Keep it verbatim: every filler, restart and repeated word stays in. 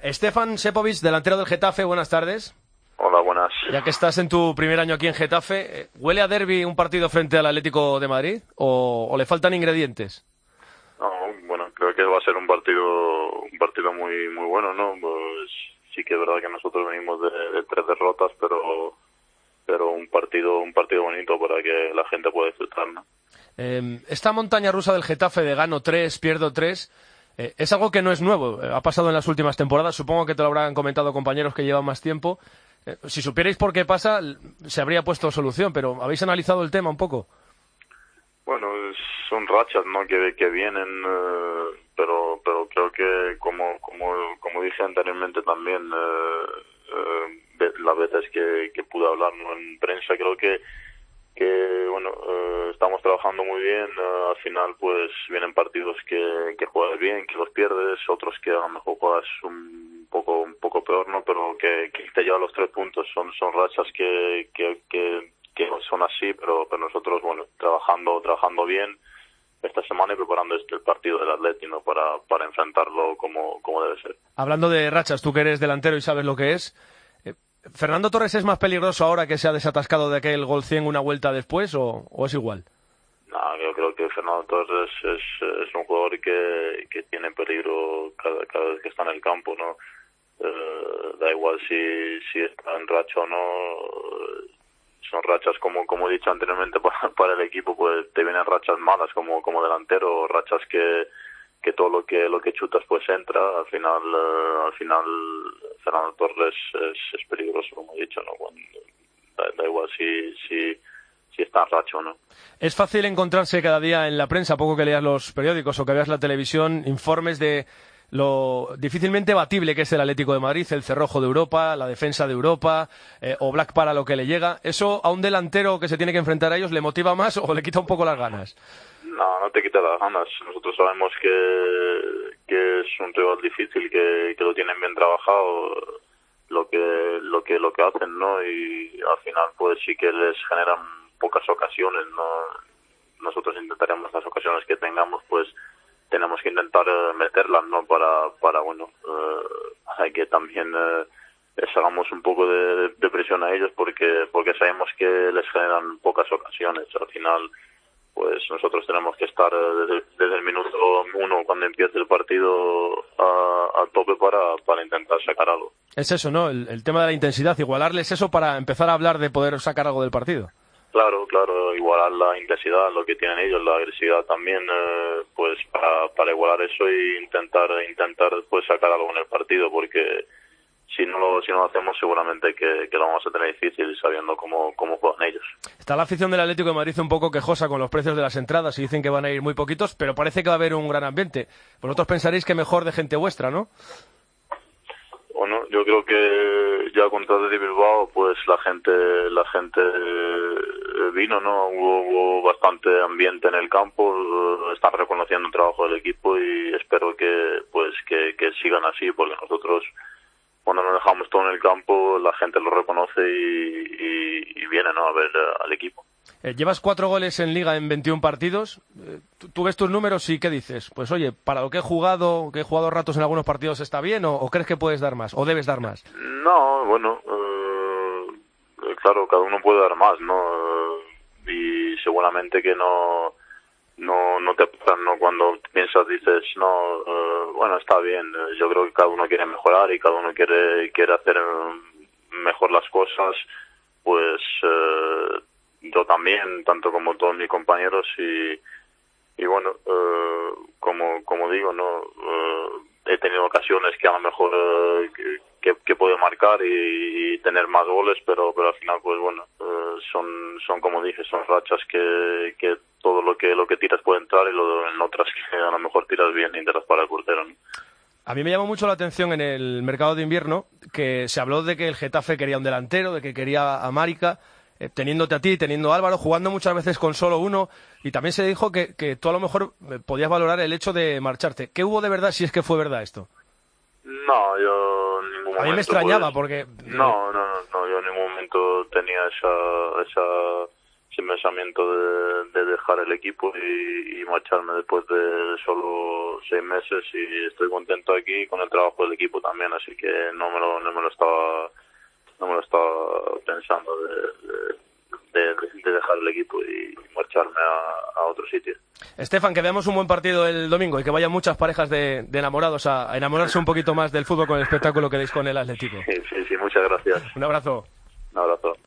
Stefan Sepovic, delantero del Getafe, buenas tardes. Hola, buenas. Ya que estás en tu primer año aquí en Getafe, ¿huele a derbi un partido frente al Atlético de Madrid o, o le faltan ingredientes? No, bueno, creo que va a ser un partido un partido muy muy bueno, ¿no? Pues sí que es verdad que nosotros venimos de, de tres derrotas, pero pero un partido un partido bonito para que la gente pueda disfrutar, ¿no? Eh, esta montaña rusa del Getafe de gano tres, pierdo tres, eh, es algo que no es nuevo, ha pasado en las últimas temporadas, supongo que te lo habrán comentado compañeros que llevan más tiempo. Eh, si supierais por qué pasa, se habría puesto solución, pero ¿habéis analizado el tema un poco? Bueno, son rachas, ¿no? Que, que vienen, eh, pero pero creo que como como como dije anteriormente también, eh, eh, las veces que, que pude hablar, ¿no?, en prensa, creo que que bueno, eh, estamos trabajando muy bien. Eh, al final pues vienen partidos que, que juegas bien, que los pierdes, otros que a lo mejor juegas un poco un poco peor, ¿no? Pero que, que te lleva los tres puntos, son son rachas que que, que que son así, pero, pero nosotros, bueno, trabajando trabajando bien esta semana y preparando este el partido del Atleti, ¿no?, para para enfrentarlo como como debe ser. Hablando de rachas, tú que eres delantero y sabes lo que es, eh, ¿Fernando Torres es más peligroso ahora que se ha desatascado de aquel gol cien una vuelta después o, o es igual? No, yo creo que Fernando Torres es, es un jugador que, que tiene peligro cada, cada vez que está en el campo, ¿no? Eh, da igual si, si está en racha o no. Son rachas, como como he dicho anteriormente, para, para el equipo, pues te vienen rachas malas como como delantero, rachas que que todo lo que lo que chutas pues entra. Al final uh, al final Fernando Torres es, es peligroso, como he dicho, ¿no? Bueno, da, da igual si si si está en racha o no. Es fácil encontrarse cada día en la prensa, poco que leas los periódicos o que veas la televisión, informes de lo difícilmente batible que es el Atlético de Madrid, el cerrojo de Europa, la defensa de Europa, eh, o Black para lo que le llega. ¿Eso a un delantero que se tiene que enfrentar a ellos le motiva más o le quita un poco las ganas? No, no te quita las ganas. Nosotros sabemos que, que es un rival difícil, que, que lo tienen bien trabajado, lo que lo que lo que hacen, ¿no? Y al final pues sí que les generan pocas ocasiones, ¿no? Nosotros intentaremos las ocasiones que tengamos, pues tenemos que intentar uh, meterlas, ¿no? Para, para bueno, uh, hay que también uh, les hagamos un poco de, de presión a ellos porque porque sabemos que les generan pocas ocasiones. Al final, pues nosotros tenemos que estar uh, desde, desde el minuto uno, cuando empiece el partido, a, a tope para, para intentar sacar algo. Es eso, ¿no? El, el tema de la intensidad, igualarles eso para empezar a hablar de poder sacar algo del partido. Claro, claro, igualar la intensidad, lo que tienen ellos, la agresividad también, eh, pues para, para igualar eso e intentar intentar pues sacar algo en el partido, porque si no lo si no lo hacemos seguramente que, que lo vamos a tener difícil sabiendo cómo, cómo juegan ellos. Está la afición del Atlético de Madrid un poco quejosa con los precios de las entradas y dicen que van a ir muy poquitos, pero parece que va a haber un gran ambiente. Vosotros pensaréis que mejor de gente vuestra, ¿no? Bueno, yo creo que ya contra de Bilbao, pues la gente la gente vino, ¿no? Hubo, hubo bastante ambiente en el campo, están reconociendo el trabajo del equipo y espero que pues que, que sigan así, porque nosotros cuando nos dejamos todo en el campo la gente lo reconoce y, y, y viene, ¿no?, a ver al equipo. Eh, llevas cuatro goles en Liga en veintiún partidos. Eh, ¿tú, tú ves tus números y qué dices? Pues oye, para lo que he jugado, que he jugado ratos en algunos partidos, ¿está bien o, o crees que puedes dar más o debes dar más? No, bueno, eh, claro, cada uno puede dar más, ¿no? Y seguramente que no no no te pasan, ¿no? Cuando piensas, dices, no, eh, bueno, está bien. Yo creo que cada uno quiere mejorar y cada uno quiere quiere hacer mejor las cosas, pues eh, yo también, tanto como todos mis compañeros, y y bueno, eh, como como digo, no eh, he tenido ocasiones que a lo mejor eh, que, que puedo marcar y, y tener más goles, pero pero al final pues bueno, eh, son son como dije, son rachas que que todo lo que lo que tiras puede entrar y lo, en otras que a lo mejor tiras bien y intentas para el portero, ¿no? A mí me llamó mucho la atención en el mercado de invierno que se habló de que el Getafe quería un delantero, de que quería a Marica, eh, teniéndote a ti, teniendo a Álvaro, jugando muchas veces con solo uno, y también se dijo que, que tú a lo mejor podías valorar el hecho de marcharte. ¿Qué hubo de verdad, si es que fue verdad esto? No, yo en ningún momento... A mí me extrañaba pues, porque... No, no, no, no, yo en ningún momento tenía esa... esa sin pensamiento de, de dejar el equipo y, y marcharme después de solo seis meses, y estoy contento aquí con el trabajo del equipo también, así que no me lo, no me lo estaba no me lo estaba pensando de, de, de, de dejar el equipo y marcharme a, a otro sitio. Estefan, que veamos un buen partido el domingo y que vayan muchas parejas de, de enamorados a, a enamorarse un poquito más del fútbol con el espectáculo que deis con el Atlético. Sí, sí, sí, muchas gracias. Un abrazo. Un abrazo.